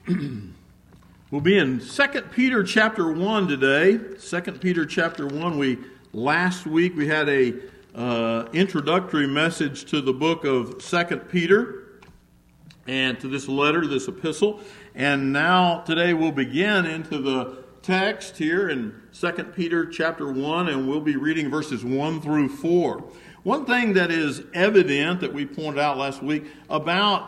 We'll be in 2 Peter chapter 1 today. 2 Peter chapter 1. Last week we had a introductory message to the book of 2 Peter and to this letter, this epistle. And now today we'll begin into the text here in 2 Peter chapter 1, and we'll be reading verses 1 through 4. One thing that is evident that we pointed out last week about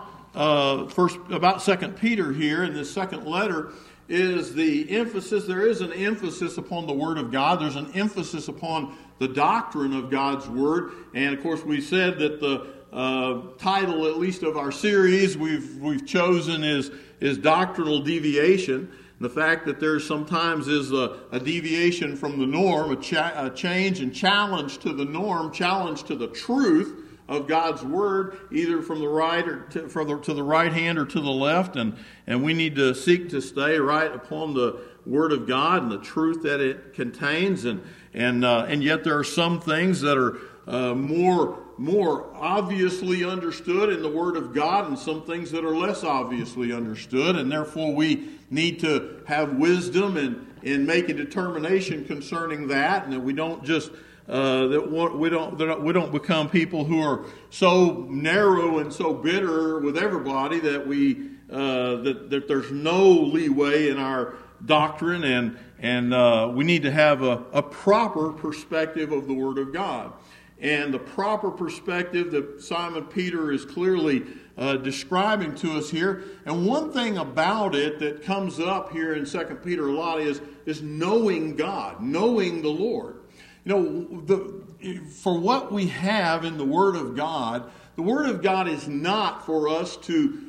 2 Peter here in this second letter is the emphasis. There is an emphasis upon the Word of God. There's an emphasis upon the doctrine of God's Word. And of course we said that the title, at least of our series, we've chosen is Doctrinal Deviation. The fact that there sometimes is a deviation from the norm, a change and challenge to the norm, challenge to the truth of God's Word, either from the right or to the right hand or to the left, and we need to seek to stay right upon the Word of God and the truth that it contains, and yet there are some things that are more obviously understood in the Word of God, and some things that are less obviously understood, and therefore we need to have wisdom in making determination concerning that, and that we don't just we don't become people who are so narrow and so bitter with everybody that that there's no leeway in our doctrine, and we need to have a proper perspective of the Word of God. And the proper perspective that Simon Peter is clearly describing to us here. And one thing about it that comes up here in 2 Peter a lot is knowing God, knowing the Lord. You know, for what we have in the Word of God, the Word of God is not for us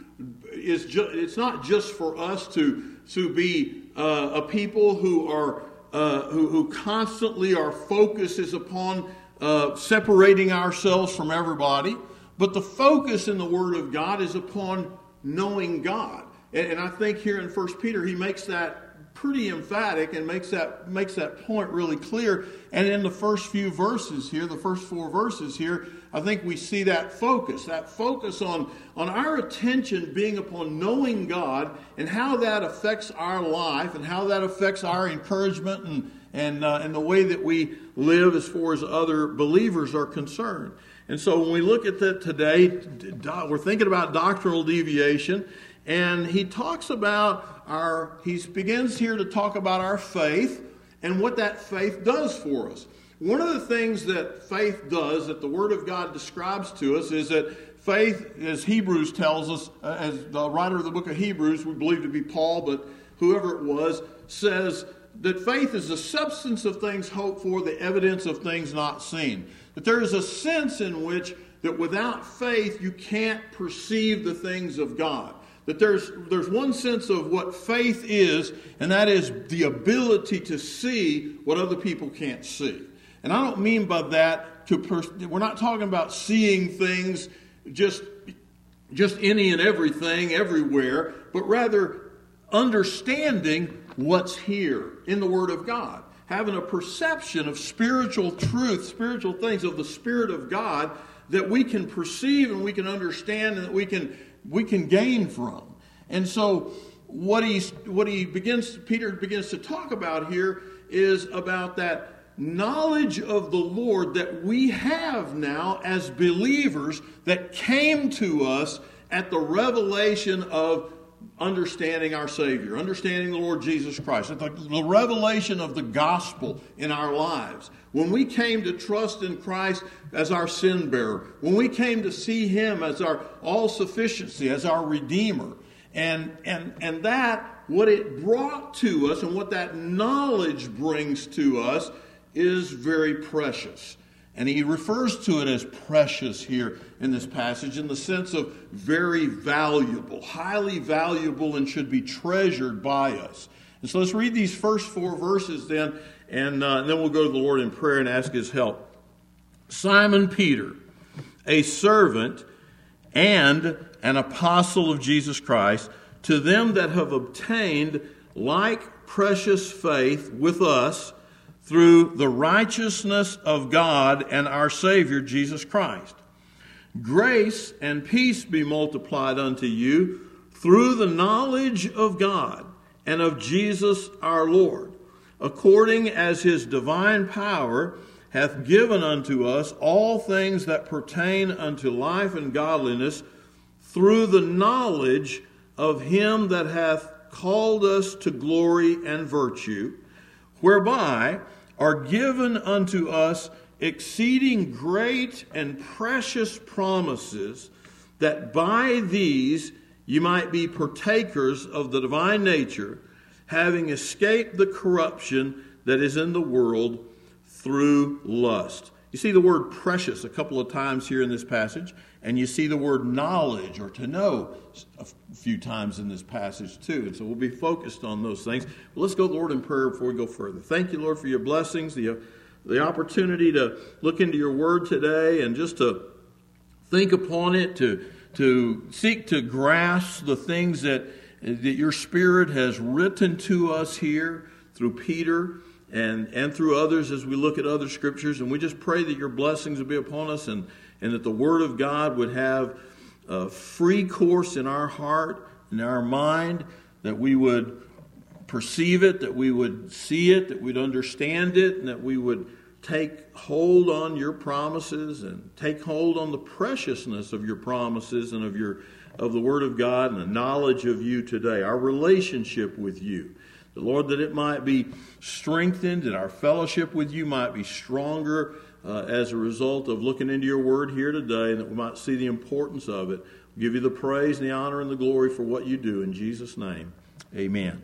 it's not just for us to be a people who are who constantly our focus is upon separating ourselves from everybody, but the focus in the Word of God is upon knowing God. And I think here in 1 Peter he makes that pretty emphatic and makes that point really clear. And in the first few verses here, the first 4 verses here, I think we see that focus on our attention being upon knowing God and how that affects our life and how that affects our encouragement and the way that we live as far as other believers are concerned. And so when we look at that today, we're thinking about doctrinal deviation, and he talks about he begins here to talk about our faith and what that faith does for us. One of the things that faith does, that the Word of God describes to us, is that faith, as Hebrews tells us, as the writer of the book of Hebrews, we believe to be Paul, but whoever it was, says that faith is the substance of things hoped for, the evidence of things not seen. That there is a sense in which that without faith you can't perceive the things of God. That there's one sense of what faith is, and that is the ability to see what other people can't see. And I don't mean by that we're not talking about seeing things just any and everything everywhere, but rather understanding what's here in the Word of God. Having a perception of spiritual truth, spiritual things of the Spirit of God that we can perceive and we can understand and that we can gain from. And so Peter begins to talk about here is about that knowledge of the Lord that we have now as believers that came to us at the revelation of understanding our Savior, understanding the Lord Jesus Christ, at the revelation of the gospel in our lives. When we came to trust in Christ as our sin bearer, when we came to see Him as our all-sufficiency, as our Redeemer, and that, what it brought to us and what that knowledge brings to us is very precious. And he refers to it as precious here in this passage in the sense of very valuable, highly valuable, and should be treasured by us. And so let's read these first 4 verses then, and then we'll go to the Lord in prayer and ask His help. Simon Peter, a servant and an apostle of Jesus Christ, to them that have obtained like precious faith with us through the righteousness of God and our Savior Jesus Christ. Grace and peace be multiplied unto you through the knowledge of God and of Jesus our Lord, according as his divine power hath given unto us all things that pertain unto life and godliness, through the knowledge of him that hath called us to glory and virtue, whereby are given unto us exceeding great and precious promises, that by these you might be partakers of the divine nature, having escaped the corruption that is in the world through lust. You see the word precious a couple of times here in this passage, and you see the word knowledge or to know a few times in this passage too. And so we'll be focused on those things. But let's go to the Lord in prayer before we go further. Thank you, Lord, for your blessings, the opportunity to look into your word today and just to think upon it, to seek to grasp the things that your Spirit has written to us here through Peter and through others as we look at other scriptures. And we just pray that your blessings would be upon us and that the Word of God would have a free course in our heart, in our mind, that we would perceive it, that we would see it, that we'd understand it, and that we would take hold on your promises and take hold on the preciousness of your promises and of the Word of God and the knowledge of you today, our relationship with you. The Lord, that it might be strengthened, that our fellowship with you might be stronger as a result of looking into your Word here today, and that we might see the importance of it. We give you the praise and the honor and the glory for what you do. In Jesus' name, amen.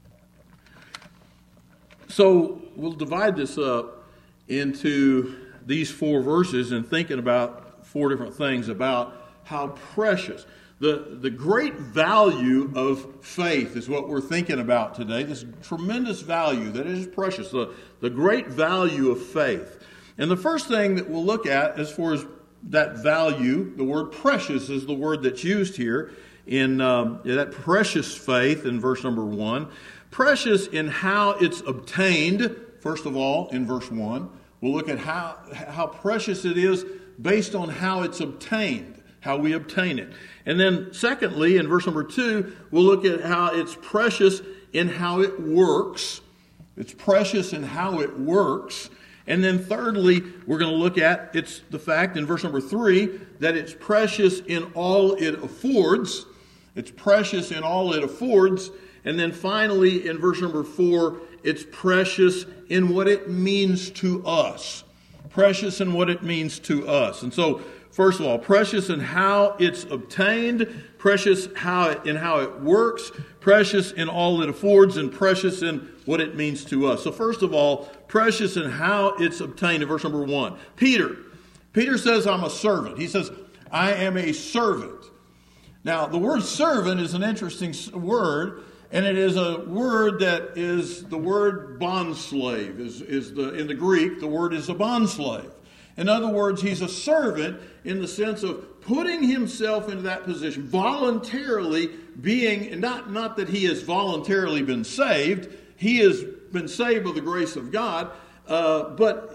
So we'll divide this up into these 4 verses and thinking about 4 different things about how precious. The great value of faith is what we're thinking about today. This tremendous value that is precious. The great value of faith. And the first thing that we'll look at as far as that value, the word precious is the word that's used here in that precious faith in verse number 1. Precious in how it's obtained, first of all, in verse 1. We'll look at how precious it is based on how it's obtained, how we obtain it. And then secondly, in verse number 2, we'll look at how it's precious in how it works. It's precious in how it works. And then thirdly, we're going to look at it's the fact in verse number 3 that it's precious in all it affords. It's precious in all it affords. And then finally, in verse number 4, it's precious in what it means to us. Precious in what it means to us. And so, first of all, precious in how it's obtained, precious in how it works, precious in all it affords, and precious in what it means to us. So first of all, precious in how it's obtained in verse number 1. Peter says, I'm a servant. He says, I am a servant. Now, the word servant is an interesting word, and it is a word that is the word bondslave. In the Greek, the word is a bondslave. In other words, he's a servant in the sense of putting himself into that position, voluntarily being, not that he has voluntarily been saved, he has been saved by the grace of God, but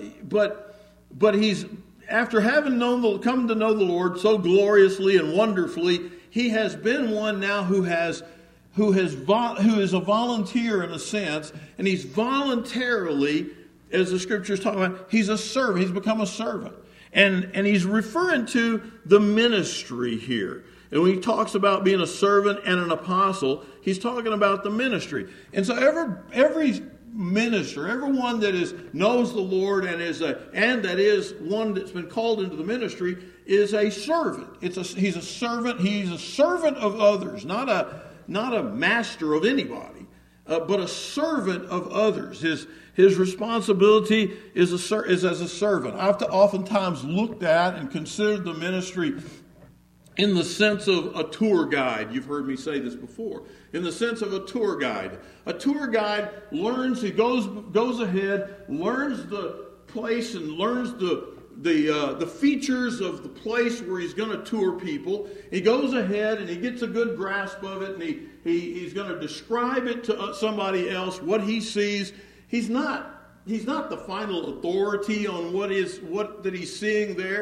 he's, after having come to know the Lord so gloriously and wonderfully, he has been one now who is a volunteer in a sense, and he's voluntarily, as the scriptures talk about, he's a servant. He's become a servant. And he's referring to the ministry here. And when he talks about being a servant and an apostle, he's talking about the ministry. And so every minister, everyone that knows the Lord and that is one that's been called into the ministry is a servant. He's a servant. He's a servant of others, not a master of anybody, but a servant of others. His responsibility is as a servant. I've oftentimes looked at and considered the ministry in the sense of a tour guide. You've heard me say this before. In the sense of a tour guide. A tour guide learns, he goes ahead, learns the place and learns the features of the place where he's going to tour people. He goes ahead and he gets a good grasp of it, and he's going to describe it to somebody else, what he sees. He's not the final authority on what that he's seeing there.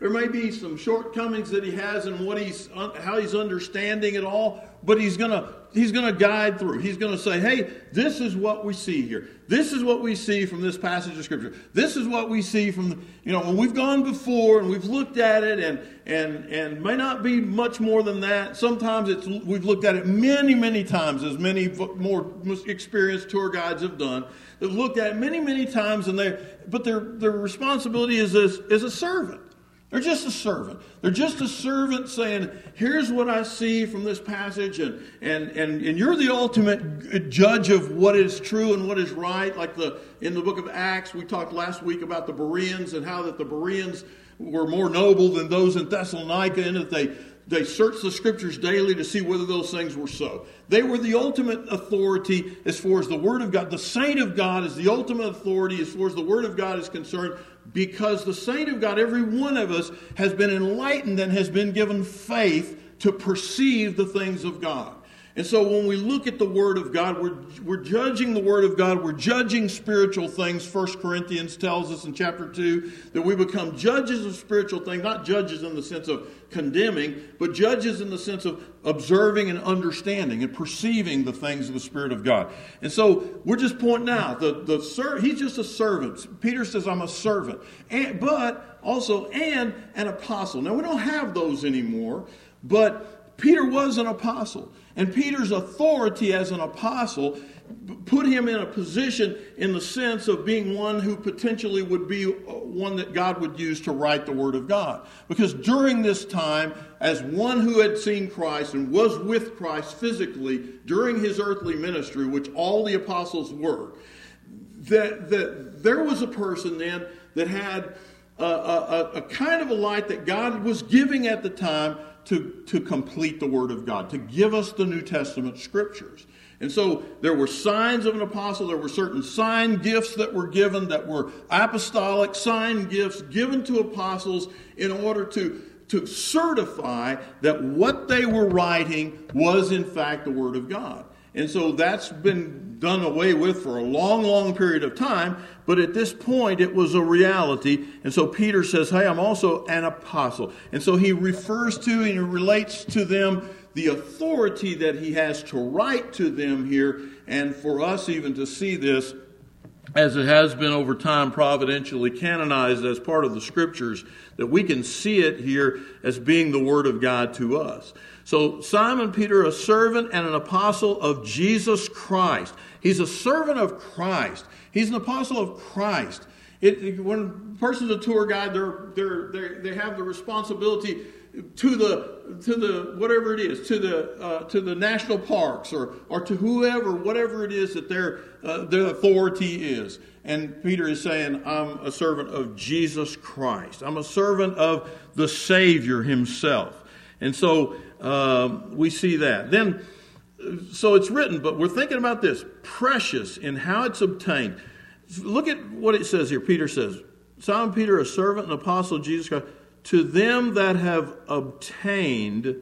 There may be some shortcomings that he has in how he's understanding it all, but he's gonna guide through. He's gonna say, hey, this is what we see here. This is what we see from this passage of Scripture. This is what we see from when we've gone before and we've looked at it, and may not be much more than that. Sometimes we've looked at it many, many times, as many more experienced tour guides have done. They've looked at it many, many times, but their responsibility is a servant. They're just a servant. They're just a servant saying, here's what I see from this passage, and you're the ultimate judge of what is true and what is right. Like in the book of Acts, we talked last week about the Bereans and how that the Bereans were more noble than those in Thessalonica, and that they searched the Scriptures daily to see whether those things were so. They were the ultimate authority as far as the Word of God. The saint of God is the ultimate authority as far as the Word of God is concerned, because the saint of God, every one of us, has been enlightened and has been given faith to perceive the things of God. And so when we look at the Word of God, we're judging the Word of God. We're judging spiritual things. 1 Corinthians tells us in chapter 2 that we become judges of spiritual things, not judges in the sense of condemning, but judges in the sense of observing and understanding and perceiving the things of the Spirit of God. And so we're just pointing out, he's just a servant. Peter says, I'm a servant, but also an apostle. Now, we don't have those anymore, but Peter was an apostle. And Peter's authority as an apostle put him in a position in the sense of being one who potentially would be one that God would use to write the Word of God. Because during this time, as one who had seen Christ and was with Christ physically during his earthly ministry, which all the apostles were, that there was a person then that had a kind of a light that God was giving at the time to complete the Word of God, to give us the New Testament Scriptures. And so there were signs of an apostle. There were certain sign gifts that were given, that were apostolic sign gifts given to apostles in order to certify that what they were writing was in fact the Word of God. And so that's been done away with for a long, long period of time. But at this point, it was a reality. And so Peter says, hey, I'm also an apostle. And so he refers to and he relates to them the authority that he has to write to them here. And for us even to see this, as it has been over time providentially canonized as part of the Scriptures, that we can see it here as being the Word of God to us. So Simon Peter, a servant and an apostle of Jesus Christ. He's a servant of Christ. He's an apostle of Christ. When a person's a tour guide, they have the responsibility to the whatever it is, to the national parks or to whoever, whatever it is that their authority is. And Peter is saying, I'm a servant of Jesus Christ. I'm a servant of the Savior himself. And so we see that. Then, so it's written, but we're thinking about this, precious in how it's obtained. Look at what it says here. Peter says, Simon Peter, a servant and apostle of Jesus Christ, to them that have obtained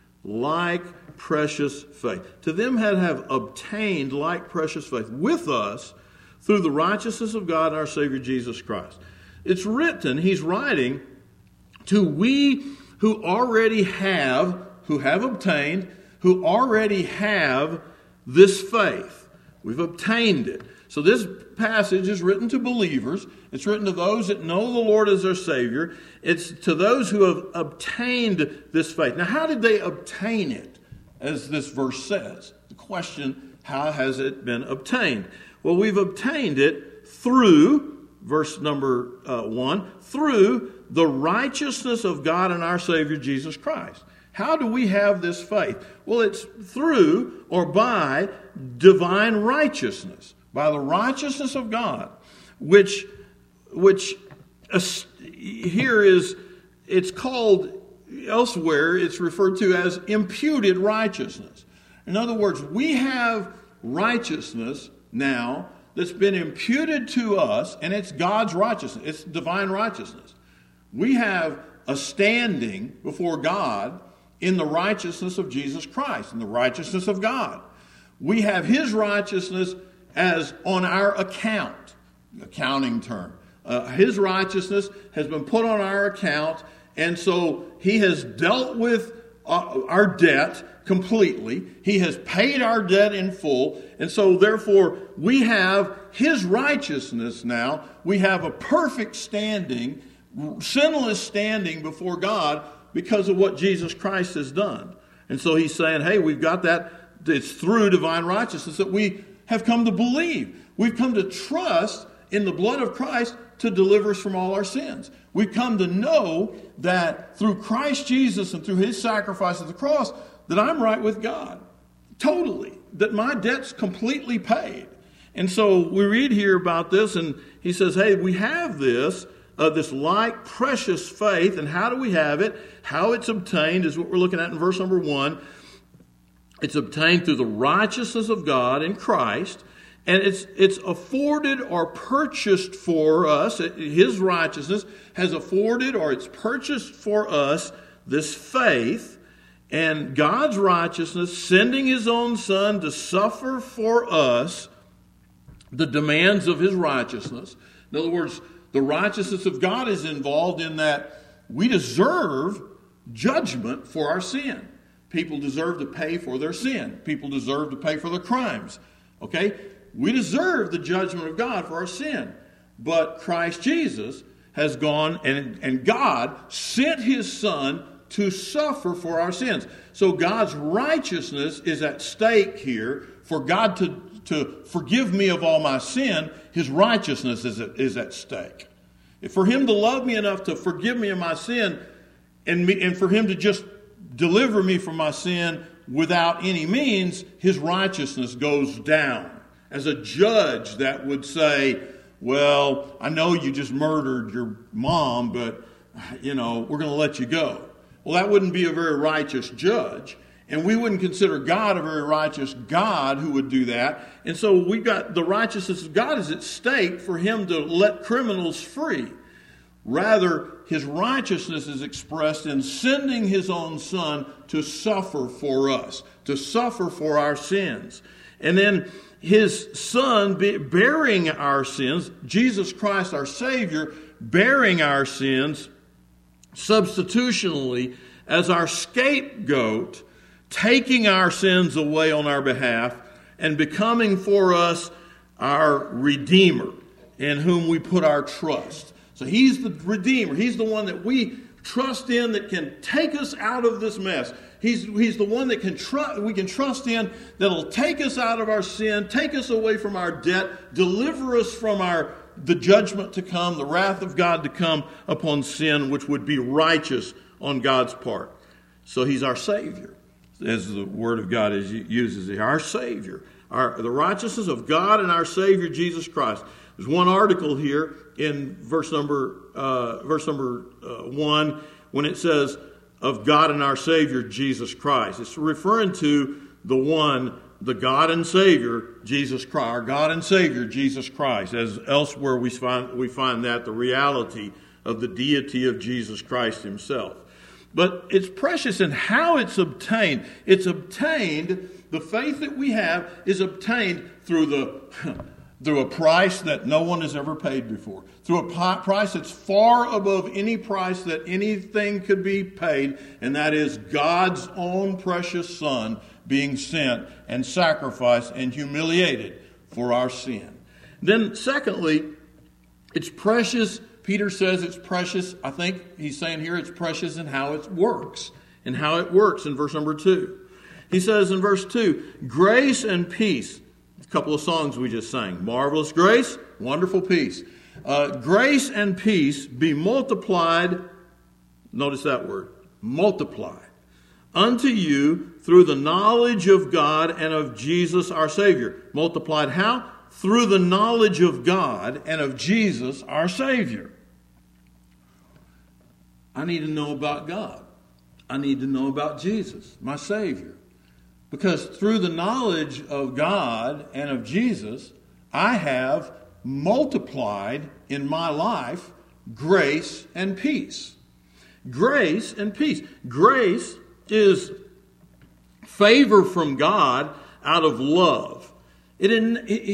like precious faith. To them that have obtained like precious faith with us through the righteousness of God and our Savior Jesus Christ. It's written, he's writing, to we who already have, who have obtained, who already have this faith. We've obtained it. So this passage is written to believers. It's written to those that know the Lord as their Savior. It's to those who have obtained this faith. Now, how did they obtain it, as this verse says? The question, how has it been obtained? Well, we've obtained it through, verse number 1, through the righteousness of God and our Savior Jesus Christ. How do we have this faith? Well, it's through or by divine righteousness. By the righteousness of God, which here is, it's called, elsewhere it's referred to as imputed righteousness. In other words, we have righteousness now that's been imputed to us, and it's God's righteousness. It's divine righteousness. We have a standing before God in the righteousness of Jesus Christ, in the righteousness of God. We have His righteousness as on our account, accounting term. His righteousness has been put on our account, And so he has dealt with our debt completely. He has paid our debt in full. And so therefore we have his righteousness now. We have a perfect standing, sinless standing before God because of what Jesus Christ has done. And so he's saying, hey, we've got that. It's through divine righteousness that we have come to believe. We've come to trust in the blood of Christ to deliver us from all our sins. We've come to know that through Christ Jesus and through his sacrifice at the cross, that I'm right with God. Totally. That my debt's completely paid. And so we read here about this, and he says, hey, we have this like precious faith. And how do we have it? How it's obtained is what we're looking at in verse number 1. It's obtained through the righteousness of God in Christ. And it's afforded or purchased for us. His righteousness has afforded or it's purchased for us this faith. And God's righteousness, sending his own Son to suffer for us the demands of his righteousness. In other words, the righteousness of God is involved in that we deserve judgment for our sin. People deserve to pay for their sin. People deserve to pay for their crimes. Okay? We deserve the judgment of God for our sin. But Christ Jesus has gone and God sent his Son to suffer for our sins. So God's righteousness is at stake here. For God to forgive me of all my sin, his righteousness is at stake. For him to love me enough to forgive me of my sin and for him to just deliver me from my sin without any means, his righteousness goes down. As a judge that would say, well, I know you just murdered your mom, but, we're going to let you go. Well, that wouldn't be a very righteous judge. And we wouldn't consider God a very righteous God who would do that. And so we got the righteousness of God is at stake for him to let criminals free. Rather, his righteousness is expressed in sending his own Son to suffer for us, to suffer for our sins. And then his Son bearing our sins, Jesus Christ our Savior, bearing our sins substitutionally as our scapegoat, taking our sins away on our behalf and becoming for us our Redeemer in whom we put our trust. So he's the Redeemer. He's the one that we trust in that can take us out of this mess. He's the one that we can trust in that'll take us out of our sin, take us away from our debt, deliver us from the judgment to come, the wrath of God to come upon sin, which would be righteous on God's part. So he's our Savior, as the Word of God uses it. Our Savior, the righteousness of God and our Savior Jesus Christ. There's one article here in verse number 1 when it says of God and our Savior Jesus Christ. It's referring to the God and Savior Jesus Christ, our God and Savior Jesus Christ. As elsewhere we find that the reality of the deity of Jesus Christ himself. But it's precious in how it's obtained. It's obtained, the faith that we have is obtained through a price that no one has ever paid before. Through a price that's far above any price that anything could be paid, and that is God's own precious Son being sent and sacrificed and humiliated for our sin. Then secondly, it's precious. Peter says it's precious. I think he's saying here it's precious in how it works. And how it works in verse number 2. He says in verse 2, grace and peace. A couple of songs we just sang. Marvelous grace, wonderful peace. Grace and peace be multiplied. Notice that word. Multiplied. Unto you through the knowledge of God and of Jesus our Savior. Multiplied how? Through the knowledge of God and of Jesus our Savior. I need to know about God. I need to know about Jesus, my Savior. Because through the knowledge of God and of Jesus, I have multiplied in my life grace and peace. Grace and peace. Grace is favor from God out of love. It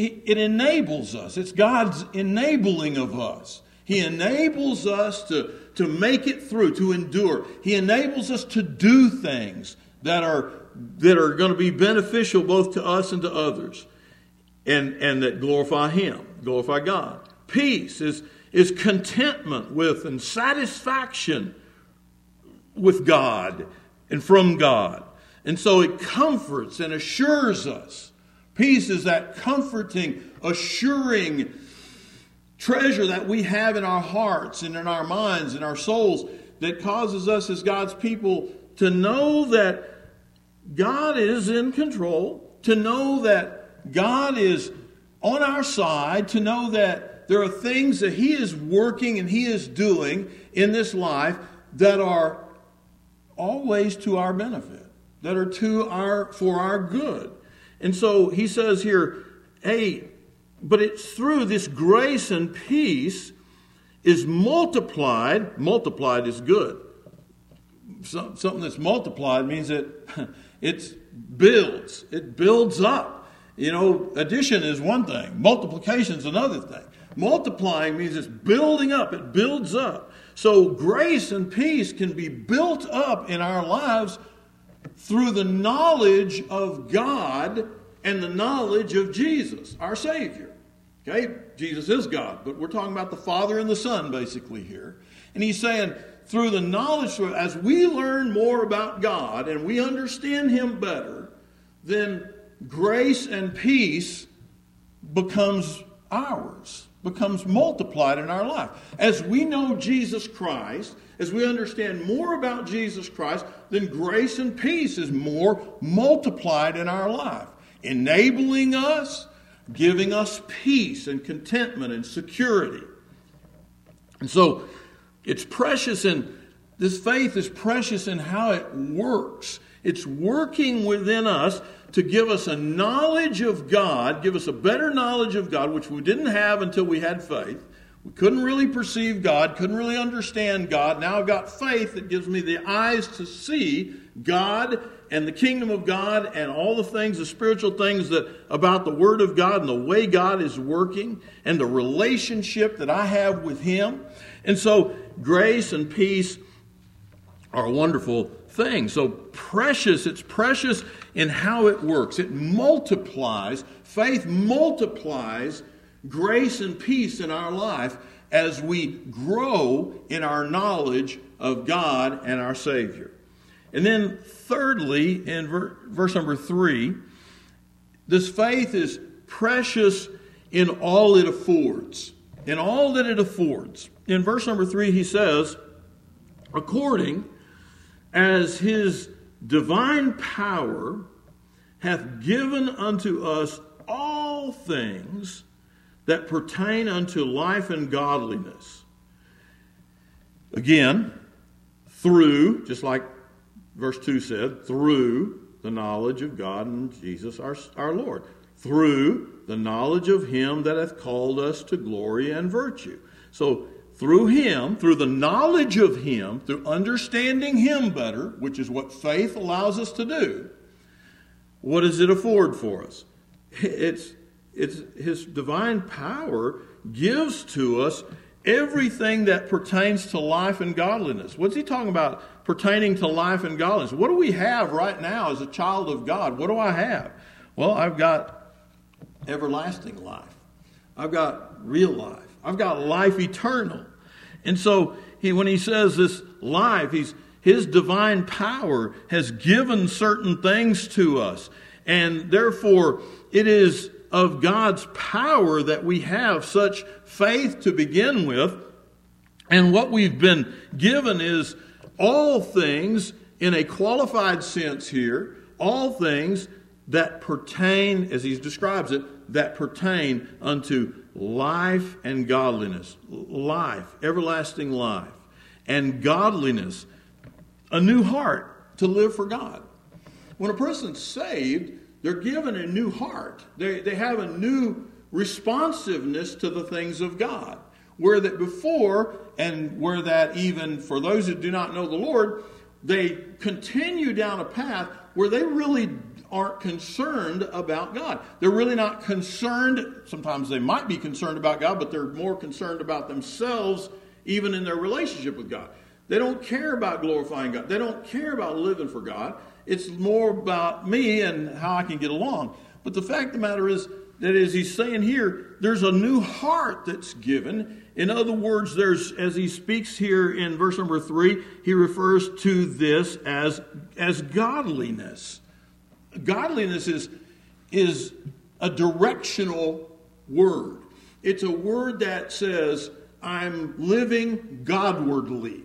enables us. It's God's enabling of us. He enables us to make it through, to endure. He enables us to do things that are going to be beneficial both to us and to others, and that glorify Him, glorify God. Peace is contentment with and satisfaction with God and from God. And so it comforts and assures us. Peace is that comforting, assuring treasure that we have in our hearts and in our minds and our souls that causes us as God's people to know that God is in control, to know that God is on our side, to know that there are things that He is working and He is doing in this life that are always to our benefit, that are for our good. And so he says here, hey, but it's through this grace and peace is multiplied. Multiplied is good. Something that's multiplied means that it builds. It builds up. You know, addition is one thing. Multiplication is another thing. Multiplying means it's building up. It builds up. So grace and peace can be built up in our lives through the knowledge of God and the knowledge of Jesus, our Savior. Okay? Jesus is God, but we're talking about the Father and the Son basically here. And he's saying through the knowledge, as we learn more about God and we understand Him better, then grace and peace becomes ours, becomes multiplied in our life. As we know Jesus Christ, as we understand more about Jesus Christ, then grace and peace is more multiplied in our life, enabling us, giving us peace and contentment and security. And so it's precious, and this faith is precious in how it works. It's working within us to give us a knowledge of God, give us a better knowledge of God, which we didn't have until we had faith. We couldn't really perceive God, couldn't really understand God. Now I've got faith that gives me the eyes to see God and the kingdom of God and all the things, the spiritual things that about the Word of God and the way God is working and the relationship that I have with Him. And so grace and peace are a wonderful thing. So precious, it's precious in how it works. It multiplies, faith multiplies grace and peace in our life as we grow in our knowledge of God and our Savior. And then thirdly, in verse number 3, this faith is precious in all it affords. In all that it affords. In verse number 3 he says, according as His divine power hath given unto us all things that pertain unto life and godliness. Again, through, just like verse 2 said, through the knowledge of God and Jesus our Lord. Through the knowledge of Him that hath called us to glory and virtue. So through Him, through the knowledge of Him, through understanding Him better, which is what faith allows us to do, what does it afford for us? It's His divine power gives to us everything that pertains to life and godliness. What's he talking about pertaining to life and godliness? What do we have right now as a child of God? What do I have? Well, I've got everlasting life. I've got real life. I've got life eternal. And so when he says this life, His divine power has given certain things to us. And therefore, it is of God's power that we have such faith to begin with. And what we've been given is all things, in a qualified sense here, all things that pertain, as he describes it, that pertain unto life and godliness. Life, everlasting life. And godliness, a new heart to live for God. When a person's saved, they're given a new heart. They have a new responsiveness to the things of God. Where that before, and where that even for those who do not know the Lord, they continue down a path where they really aren't concerned about God. They're really not concerned. Sometimes they might be concerned about God, but they're more concerned about themselves even in their relationship with God. They don't care about glorifying God. They don't care about living for God. It's more about me and how I can get along. But the fact of the matter is that, as he's saying here, there's a new heart that's given. In other words, as he speaks here in verse number 3, he refers to this as godliness. Godliness is a directional word. It's a word that says, I'm living Godwardly.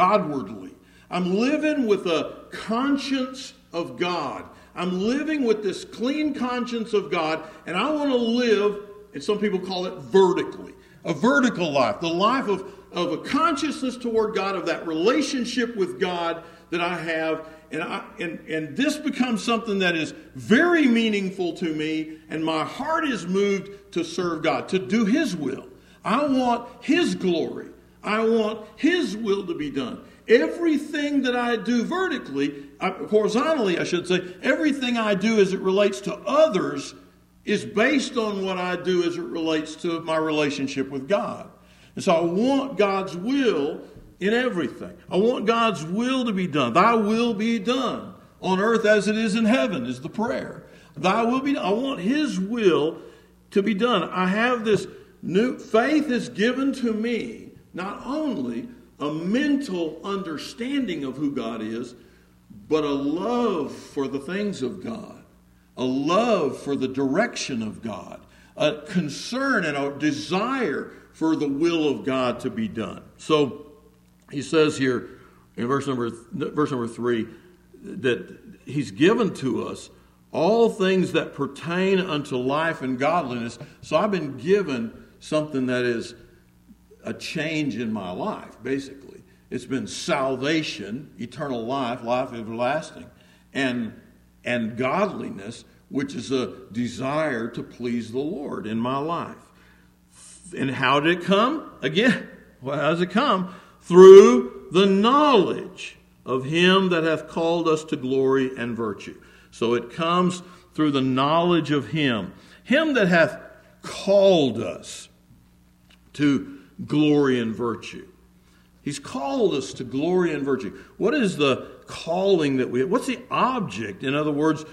I'm living with a conscience of God. I'm living with this clean conscience of God, and I want to live, and some people call it vertically. A vertical life, the life of a consciousness toward God, of that relationship with God that I have. And this becomes something that is very meaningful to me, and my heart is moved to serve God, to do His will. I want His glory. I want His will to be done. Everything that I do horizontally, I should say, everything I do as it relates to others is based on what I do as it relates to my relationship with God. And so I want God's will in everything. I want God's will to be done. Thy will be done on earth as it is in heaven is the prayer. Thy will be done. I want His will to be done. I have this new faith is given to me, not only a mental understanding of who God is, but a love for the things of God, a love for the direction of God, a concern and a desire for the will of God to be done. So he says here in verse number 3 that He's given to us all things that pertain unto life and godliness. So I've been given something that is a change in my life, basically. It's been salvation, eternal life, life everlasting, and godliness, which is a desire to please the Lord in my life. And how did it come? Again, well, how does it come? Through the knowledge of Him that hath called us to glory and virtue. So it comes through the knowledge of Him that hath called us to glory and virtue. He's called us to glory and virtue. What is the calling that we have? What's the object, in other words,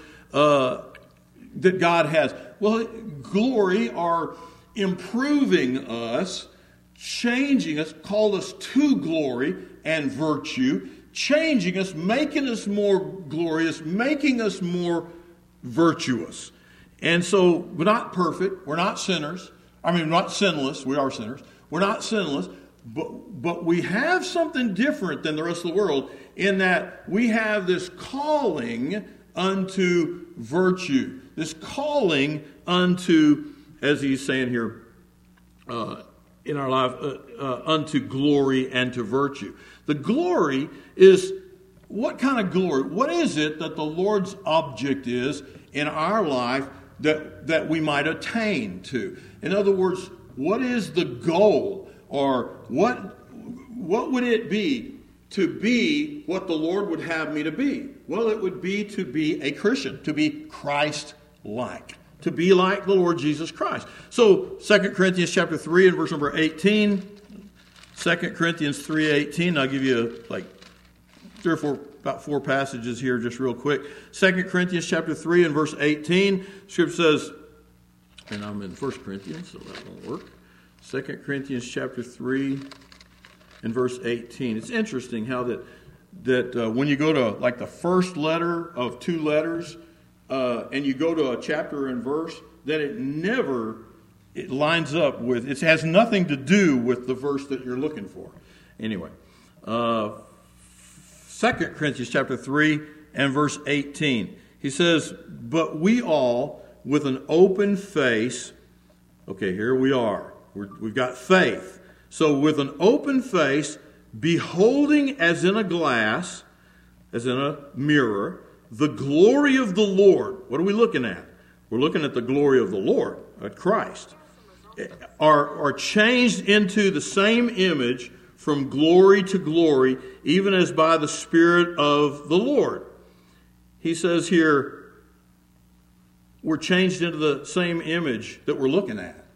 that God has? Well, glory are improving us, changing us, called us to glory and virtue, changing us, making us more glorious, making us more virtuous. And so we're not perfect. We're not sinners. We're not sinless. We are sinners. We're not sinless. But we have something different than the rest of the world in that we have this calling unto virtue. This calling unto, as he's saying here in our life, unto glory and to virtue. The glory is, what kind of glory? What is it that the Lord's object is in our life that we might attain to? In other words, what is the goal? Or what would it be to be what the Lord would have me to be? Well, it would be to be a Christian, to be Christ-like, to be like the Lord Jesus Christ. So 2 Corinthians chapter 3 and verse number 18, 2 Corinthians 3:18, I'll give you like about four passages here just real quick. 2 Corinthians chapter 3 and verse 18, Scripture says, and I'm in 1 Corinthians, so that won't work. 2 Corinthians chapter 3 and verse 18. It's interesting how that when you go to like the first letter of two letters and you go to a chapter and verse, that it lines up with, it has nothing to do with the verse that you're looking for. Anyway, 2 Corinthians chapter 3 and verse 18. He says, but we all with an open face, okay, here we are. We've got faith. So with an open face, beholding as in a glass, as in a mirror, the glory of the Lord. What are we looking at? We're looking at the glory of the Lord, at Christ. Are changed into the same image from glory to glory, even as by the Spirit of the Lord. He says here, we're changed into the same image that we're looking at.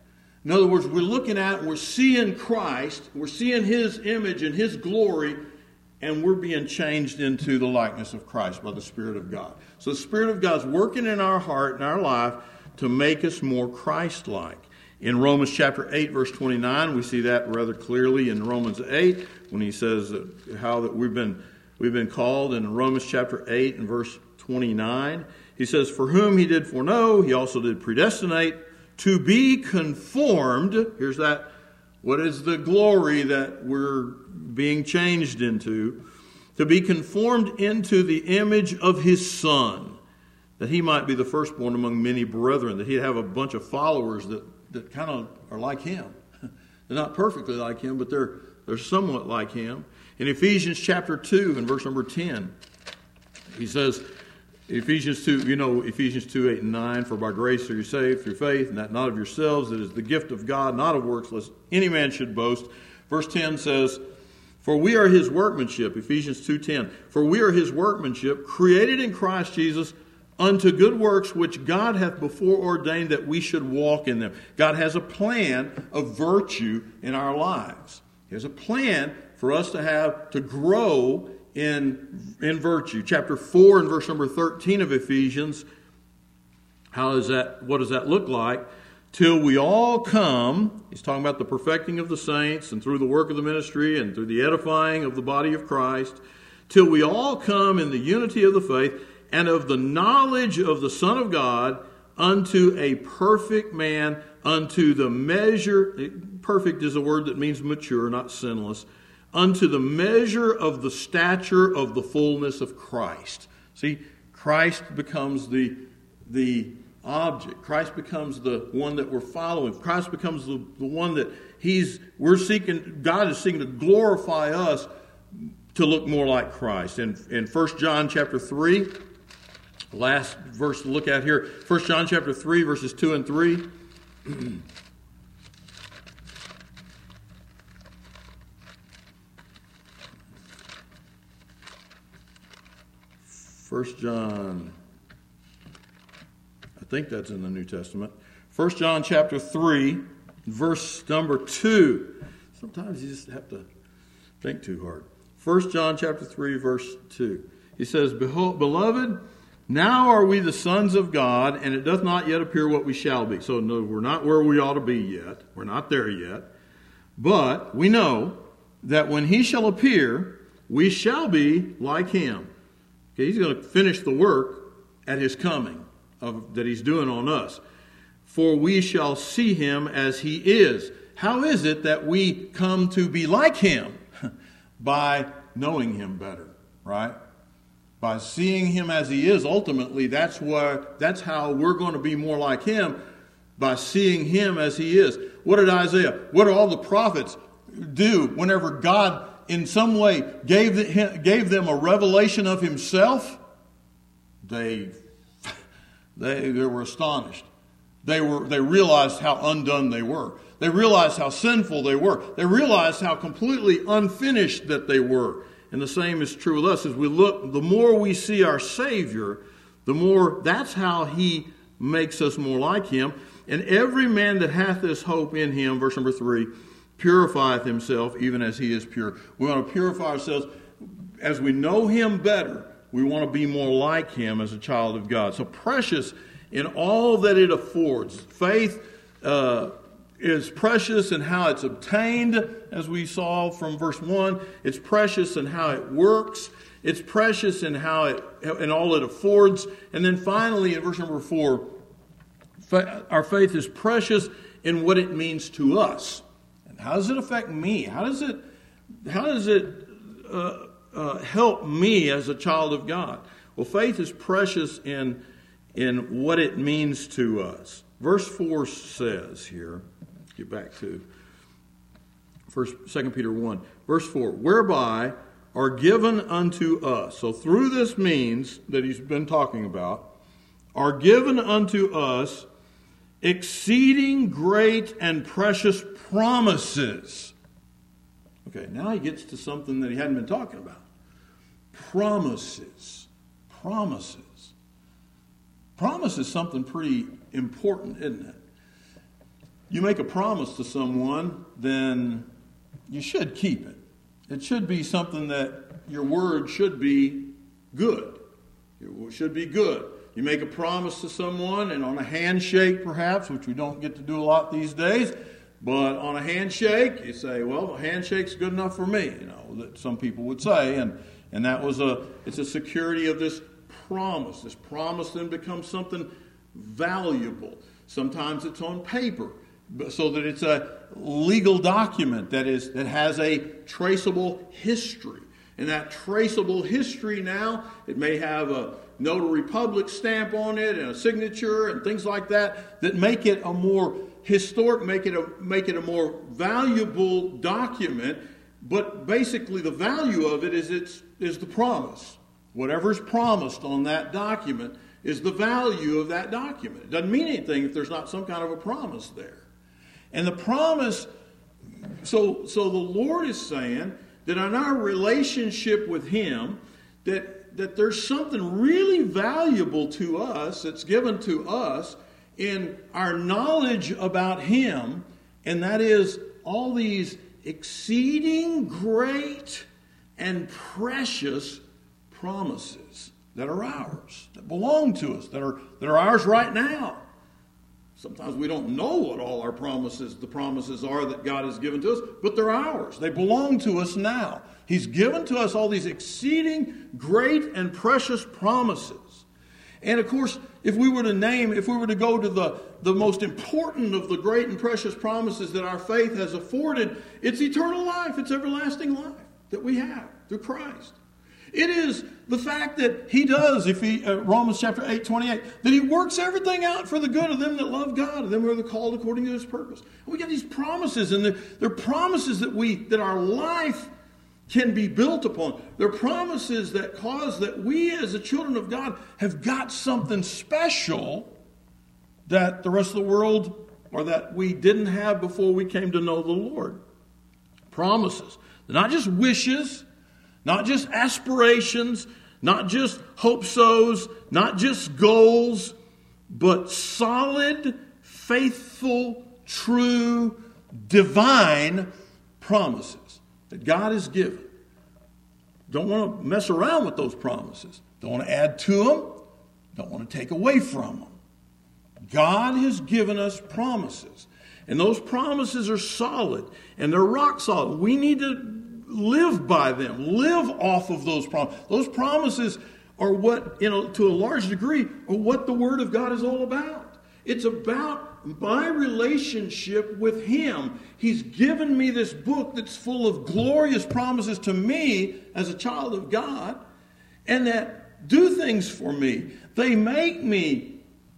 In other words, we're looking at, we're seeing Christ, we're seeing His image and His glory, and we're being changed into the likeness of Christ by the Spirit of God. So the Spirit of God's working in our heart and our life to make us more Christ-like. In Romans chapter 8, verse 29, we see that rather clearly in Romans 8, when he says how that we've been called. In Romans chapter 8 and verse 29, he says, "For whom He did foreknow, He also did predestinate to be conformed." Here's that. What is the glory that we're being changed into? To be conformed into the image of His Son, that He might be the firstborn among many brethren, that He'd have a bunch of followers that kind of are like Him. They're not perfectly like Him, but they're somewhat like Him. In Ephesians chapter 2 and verse number 10, he says, Ephesians 2, Ephesians 2, 8 and 9, "For by grace are you saved through faith, and that not of yourselves, it is the gift of God, not of works, lest any man should boast." Verse 10 says, "For we are His workmanship," Ephesians 2:10, "For we are His workmanship, created in Christ Jesus, unto good works which God hath before ordained that we should walk in them." God has a plan of virtue in our lives. He has a plan for us to grow in virtue. Chapter 4 and verse number 13 of Ephesians, what does that look like? "Till we all come," he's talking about the perfecting of the saints and through the work of the ministry and through the edifying of the body of Christ, "till we all come in the unity of the faith and of the knowledge of the Son of God, unto a perfect man, unto the measure," perfect is a word that means mature, not sinless, "unto the measure of the stature of the fullness of Christ." See, Christ becomes the object. Christ becomes the one that we're following. Christ becomes the one that God is seeking to glorify us to look more like Christ. In 1 John chapter 3, last verse to look at here, 1 John chapter 3, verses 2 and 3. 1 John, I think that's in the New Testament. 1 John chapter 3, verse number 2. Sometimes you just have to think too hard. 1 John chapter 3, verse 2. He says, "Behold, beloved, now are we the sons of God, and it doth not yet appear what we shall be." So no, we're not where we ought to be yet. We're not there yet. "But we know that when He shall appear, we shall be like Him." Okay, He's going to finish the work at His coming that He's doing on us. "For we shall see Him as He is." How is it that we come to be like Him? By knowing Him better, right? By seeing Him as He is. Ultimately, that's how we're going to be more like Him, by seeing Him as He is. What did Isaiah, what did all the prophets do whenever God in some way gave them a revelation of Himself? They were astonished. They realized how undone they were. They realized how sinful they were. They realized how completely unfinished that they were. And the same is true with us. As we look, the more we see our Savior, the more, that's how He makes us more like Him. "And every man that hath this hope in Him," verse number 3, "purifieth himself even as He is pure." We want to purify ourselves. As we know Him better, we want to be more like Him as a child of God. So precious in all that it affords. Faith is precious in how it's obtained, as we saw from verse 1. It's precious in how it works. It's precious in in all it affords. And then finally, in verse number 4, our faith is precious in what it means to us. And how does it affect me? How does it help me as a child of God? Well, faith is precious in what it means to us. Verse 4 says here, get back to 2 Peter 1, verse 4, "Whereby are given unto us." So through this means that he's been talking about, "are given unto us exceeding great and precious promises." Okay, now he gets to something that he hadn't been talking about. Promises. Promise is something pretty important, isn't it? you make a promise to someone, then you should keep it. It should be something that your word should be good. It should be good. You make a promise to someone, and on a handshake perhaps, which we don't get to do a lot these days, but on a handshake, you say, well, a handshake's good enough for me, that some people would say, and it's a security of this promise. This promise then becomes something valuable. Sometimes it's on paper, so that it's a legal document that has a traceable history. And that traceable history now, it may have a notary public stamp on it and a signature and things like that make it a more historic, make it a more valuable document. But basically the value of it is the promise. Whatever's promised on that document is the value of that document. It doesn't mean anything if there's not some kind of a promise there. And the promise, so the Lord is saying that in our relationship with Him, that there's something really valuable to us that's given to us in our knowledge about Him, and that is all these exceeding great and precious promises that are ours, that belong to us, that are ours right now. Sometimes we don't know what all our the promises are that God has given to us, but they're ours. They belong to us now. He's given to us all these exceeding great and precious promises. And of course, if we were to go to the most important of the great and precious promises that our faith has afforded, it's eternal life. It's everlasting life that we have through Christ. It is the fact that He does, Romans chapter 8:28, that He works everything out for the good of them that love God, and them who are called according to His purpose. And we get these promises, and they're promises that our life can be built upon. They're promises that cause that we as the children of God have got something special that the rest of the world, or that we didn't have before we came to know the Lord. Promises. They're not just wishes, not just aspirations, not just hope-sos, not just goals, but solid, faithful, true, divine promises that God has given. Don't want to mess around with those promises. Don't want to add to them. Don't want to take away from them. God has given us promises. And those promises are solid. And they're rock solid. We need to live by them. Live off of those promises. Those promises are what, to a large degree, are what the Word of God is all about. It's about my relationship with Him. He's given me this book that's full of glorious promises to me as a child of God, and that do things for me. They make me,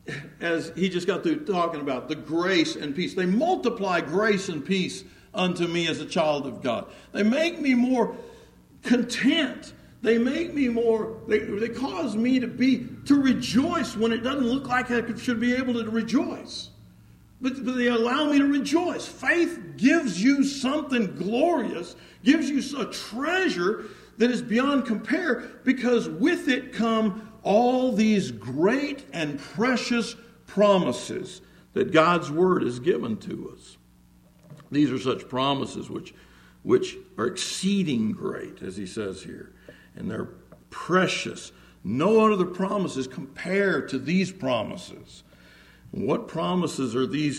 as he just got through talking about, the grace and peace. They multiply grace and peace unto me as a child of God. They make me more content. They make me more, they cause me to rejoice when it doesn't look like I should be able to rejoice. But they allow me to rejoice. Faith gives you something glorious, gives you a treasure that is beyond compare, because with it come all these great and precious promises that God's Word has given to us. These are such promises which are exceeding great, as he says here. And they're precious. No other promises compare to these promises. What promises are these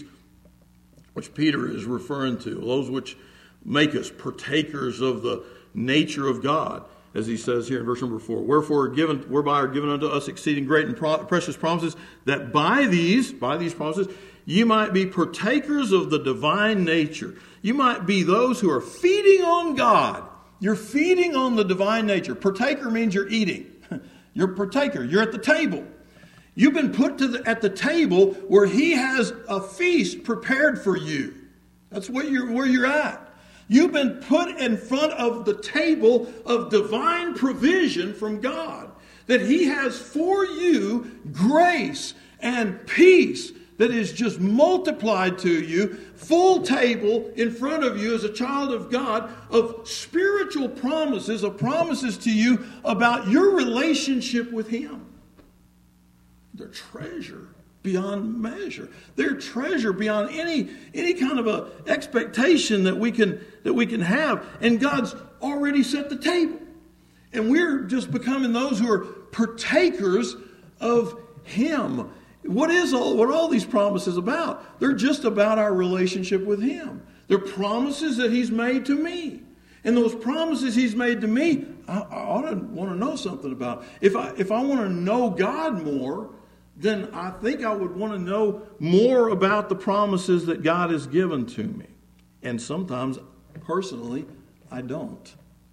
which Peter is referring to? Those which make us partakers of the nature of God, as he says here in verse number 4. Whereby are given unto us exceeding great and precious promises, that by these promises you might be partakers of the divine nature. You might be those who are feeding on God. You're feeding on the divine nature. Partaker means you're eating. You're a partaker. You're at the table. You've been put at the table where He has a feast prepared for you. That's where you're at. You've been put in front of the table of divine provision from God. That He has for you grace and peace that is just multiplied to you, full table in front of you as a child of God, of spiritual promises, of promises to you about your relationship with Him. They're treasure. beyond measure. They're treasure beyond any kind of a expectation that we can have. And God's already set the table. And we're just becoming those who are partakers of Him. What are all these promises about? They're just about our relationship with Him. They're promises that He's made to me. And those promises He's made to me, I ought to want to know something about. If I want to know God more, then I think I would want to know more about the promises that God has given to me. And sometimes, personally, I don't.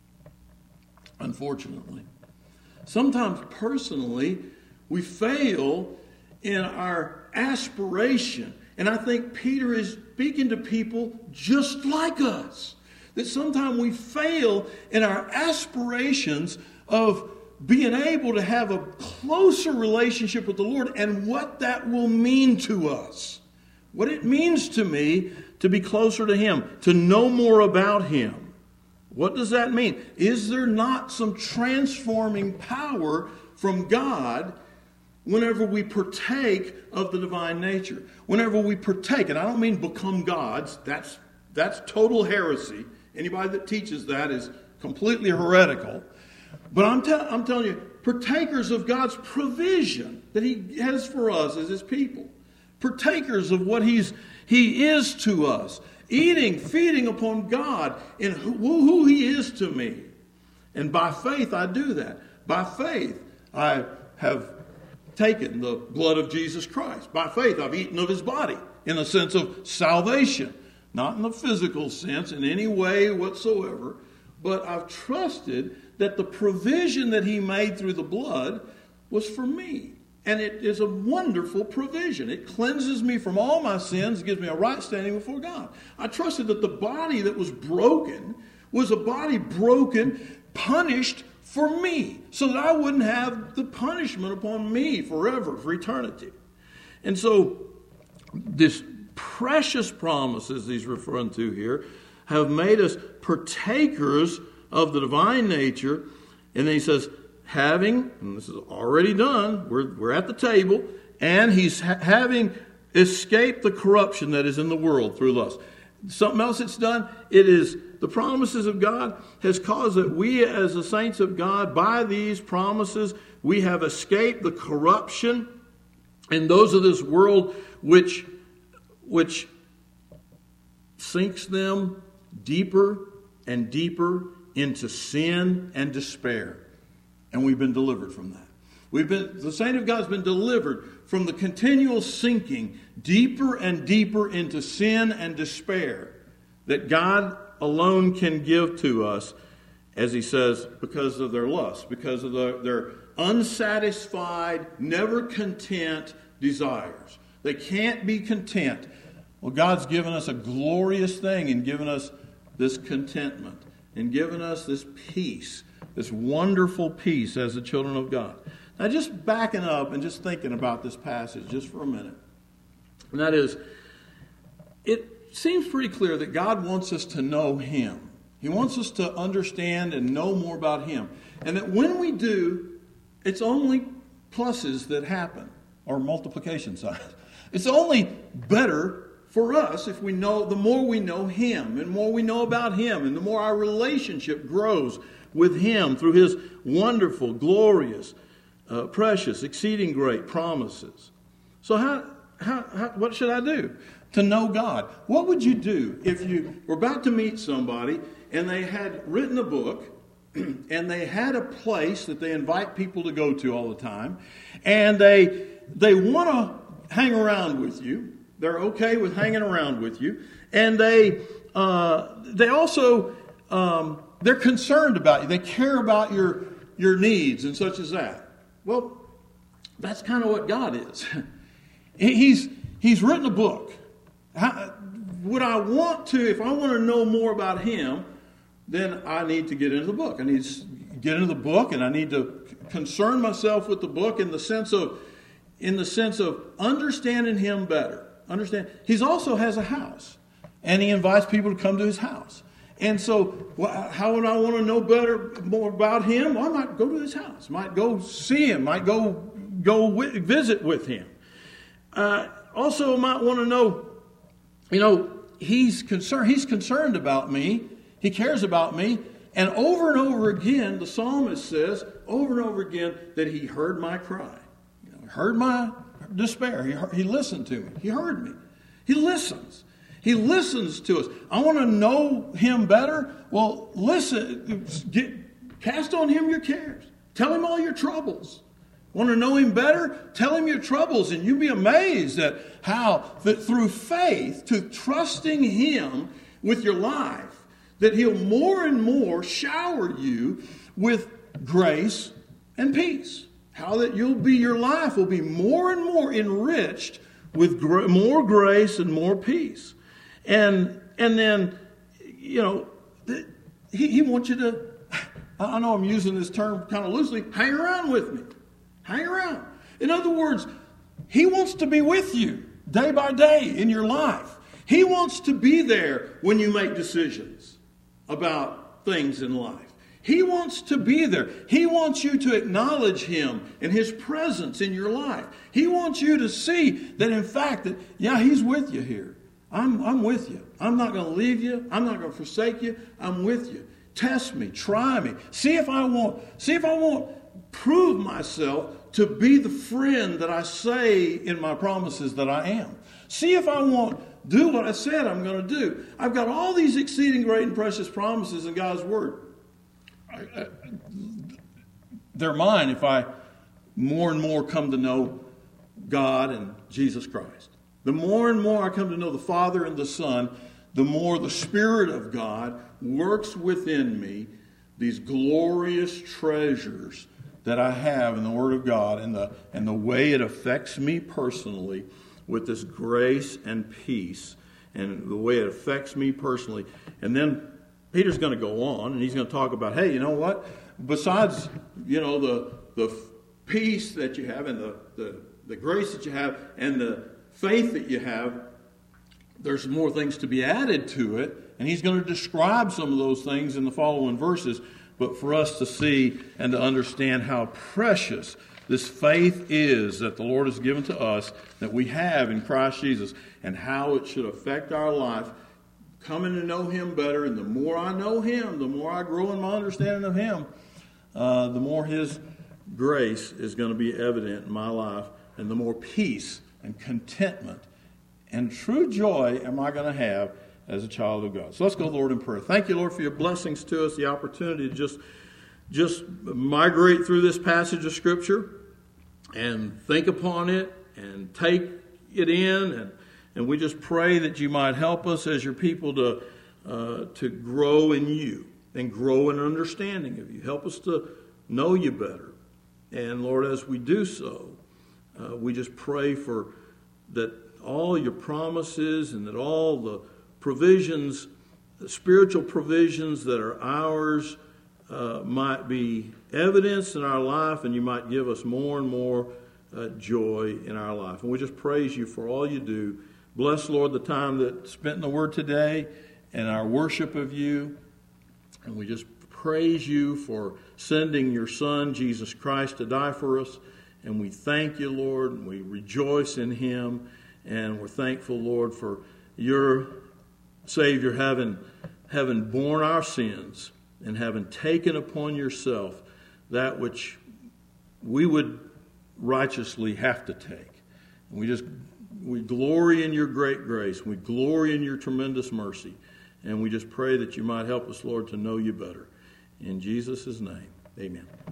Unfortunately. Sometimes, personally, we fail in our aspiration. And I think Peter is speaking to people just like us. That sometimes we fail in our aspirations of being able to have a closer relationship with the Lord and what that will mean to us. What it means to me to be closer to Him, to know more about Him. What does that mean? Is there not some transforming power from God whenever we partake of the divine nature? Whenever we partake, and I don't mean become gods, that's total heresy. Anybody that teaches that is completely heretical. But I'm telling you, partakers of God's provision that He has for us as His people. Partakers of what He is to us. Eating, feeding upon God and who He is to me. And by faith I do that. By faith I have taken the blood of Jesus Christ. By faith I've eaten of His body in a sense of salvation. Not in the physical sense in any way whatsoever, but I've trusted that the provision that He made through the blood was for me. And it is a wonderful provision. It cleanses me from all my sins, gives me a right standing before God. I trusted that the body that was broken was a body broken, punished for me, so that I wouldn't have the punishment upon me forever, for eternity. And so this precious promises he's referring to here have made us partakers of the divine nature. And then he says, having, and this is already done, we're at the table, and he's having escaped the corruption that is in the world through lust. Something else it's done, it is the promises of God has caused that we as the saints of God, by these promises, we have escaped the corruption and those of this world which sinks them deeper and deeper into sin and despair. And we've been delivered from that. The saint of God has been delivered from the continual sinking deeper and deeper into sin and despair that God alone can give to us, as he says, because of their lust, because of their unsatisfied, never content desires. They can't be content. Well, God's given us a glorious thing and given us this contentment and given us this peace, this wonderful peace as the children of God. Now, just backing up and just thinking about this passage just for a minute. And that is, it seems pretty clear that God wants us to know Him. He wants us to understand and know more about Him. And that when we do, it's only pluses that happen, or multiplication signs. It's only better for us if we know, the more we know Him, and more we know about Him, and the more our relationship grows with Him through His wonderful, glorious, precious, exceeding great promises. So what should I do to know God? What would you do if you were about to meet somebody and they had written a book and they had a place that they invite people to go to all the time, and they want to hang around with you? They're okay with hanging around with you, and they also they're concerned about you. They care about your needs and such as that. Well, that's kind of what God is. He's written a book. Would I want to, if I want to know more about Him, then I need to get into the book. I need to get into the book, and I need to concern myself with the book in the sense of understanding Him better. Understand? He also has a house, and He invites people to come to His house. And so, how would I want to know more about Him? Well, I might go to His house, might go see Him, might go visit with Him. Also might want to know, he's concerned about me. He cares about me. And over again, the psalmist says, over and over again, that he heard my cry. Heard my despair. He listened to me. He heard me. He listens. He listens to us. I want to know him better. Well, listen. Cast on him your cares. Tell him all your troubles. Want to know him better? Tell him your troubles, and you'll be amazed at how that through faith, to trusting him with your life, that he'll more and more shower you with grace and peace. How that your life will be more and more enriched with more grace and more peace. And then, he wants you to, I know I'm using this term kind of loosely, hang around with me. Hang around. In other words, he wants to be with you day by day in your life. He wants to be there when you make decisions about things in life. He wants to be there. He wants you to acknowledge him and his presence in your life. He wants you to see that, in fact, that, he's with you here. I'm with you. I'm not going to leave you. I'm not going to forsake you. I'm with you. Test me. Try me. See if I won't prove myself to be the friend that I say in my promises that I am. See if I won't do what I said I'm going to do. I've got all these exceeding great and precious promises in God's Word. They're mine if I more and more come to know God and Jesus Christ. The more and more I come to know the Father and the Son, the more the Spirit of God works within me these glorious treasures that I have in the Word of God and the way it affects me personally with this grace and peace and the way it affects me personally. And then Peter's going to go on and he's going to talk about, hey, you know what? Besides, the peace that you have and the grace that you have and the faith that you have, there's more things to be added to it. And he's going to describe some of those things in the following verses. But for us to see and to understand how precious this faith is that the Lord has given to us, that we have in Christ Jesus, and how it should affect our life, coming to know him better. And the more I know him, the more I grow in my understanding of him, the more his grace is going to be evident in my life, and the more peace and contentment and true joy am I going to have as a child of God. So let's go, Lord, in prayer. Thank you, Lord, for your blessings to us, the opportunity to just migrate through this passage of Scripture and think upon it and take it in. And we just pray that you might help us as your people to grow in you and grow in understanding of you. Help us to know you better. And, Lord, as we do so, we just pray for that all your promises and that all the provisions, the spiritual provisions that are ours might be evidenced in our life, and you might give us more and more joy in our life. And we just praise you for all you do. Bless, Lord, the time that's spent in the Word today and our worship of you. And we just praise you for sending your Son, Jesus Christ, to die for us. And we thank you, Lord, and we rejoice in him. And we're thankful, Lord, for your Savior having borne our sins and having taken upon yourself that which we would righteously have to take. And we glory in your great grace. We glory in your tremendous mercy. And we just pray that you might help us, Lord, to know you better. In Jesus' name, amen.